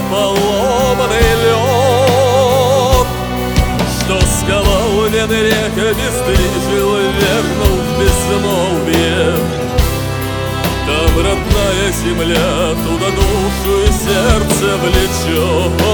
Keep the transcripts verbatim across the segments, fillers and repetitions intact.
поломанный лед, что сковал вены рек, обездвижил, вернул в безмолвие. Там родная земля, туда душу и сердце влечет.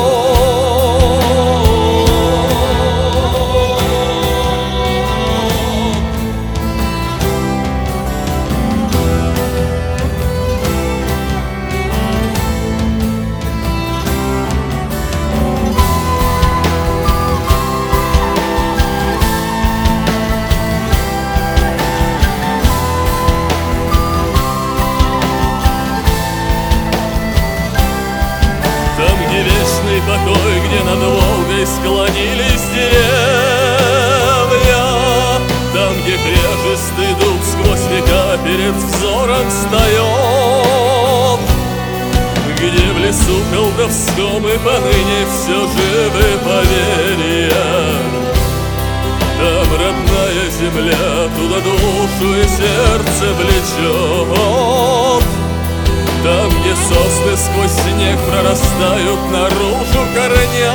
Вечный покой, где над Волгой склонились деревья, там, где кряжестый дуб сквозь века перед взором встает, где в лесу колдовском и поныне все живы поверья. Там родная земля, туда душу и сердце влечет. Там, где сосны сквозь снег прорастают наружу корнями,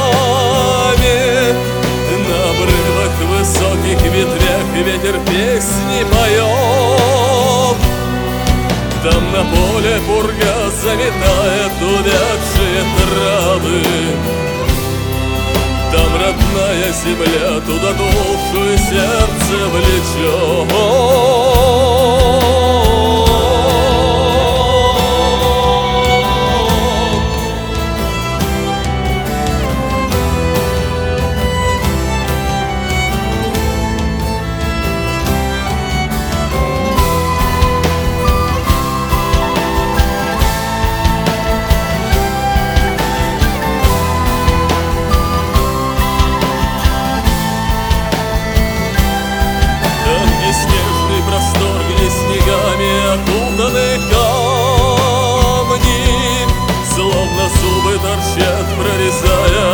на обрывах высоких ветвях ветер песни поет. Там на поле пурга заметает увядшие травы. Там родная земля, туда душу и сердце влечет. Окутаны камни, словно зубы торчат, прорезая